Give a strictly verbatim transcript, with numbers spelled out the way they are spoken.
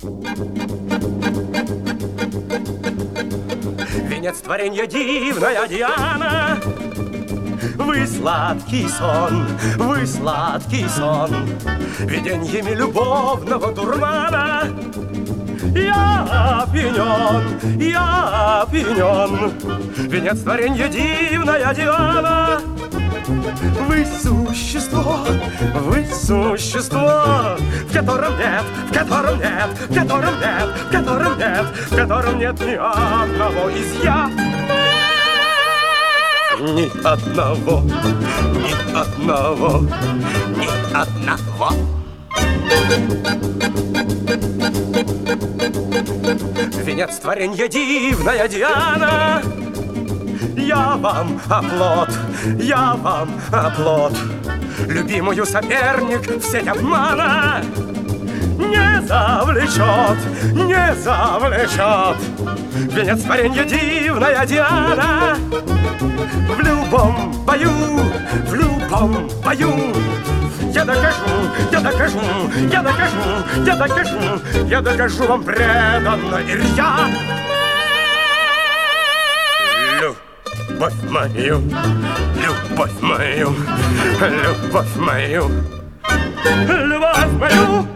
Венец творенья дивная Диана, вы сладкий сон, вы сладкий сон, виденьями любовного дурмана. Я опьянен, я опьянен, венец творенья дивная Диана. Вы существо, вы существо, в котором нет, в котором нет, в котором нет, в котором нет, в котором нет ни одного изъяна. Ни одного, ни одного, ни одного. Венец творенья дивная Диана, я вам оплот, я вам оплот, любимую соперник в сеть обмана не завлечет, не завлечет. Венец творенья дивная Диана, в любом бою, в любом бою я докажу, я докажу, я докажу, я докажу, я докажу вам преданно и рьяно. Любовь мою, любовь мою, любовь мою, любовь мою.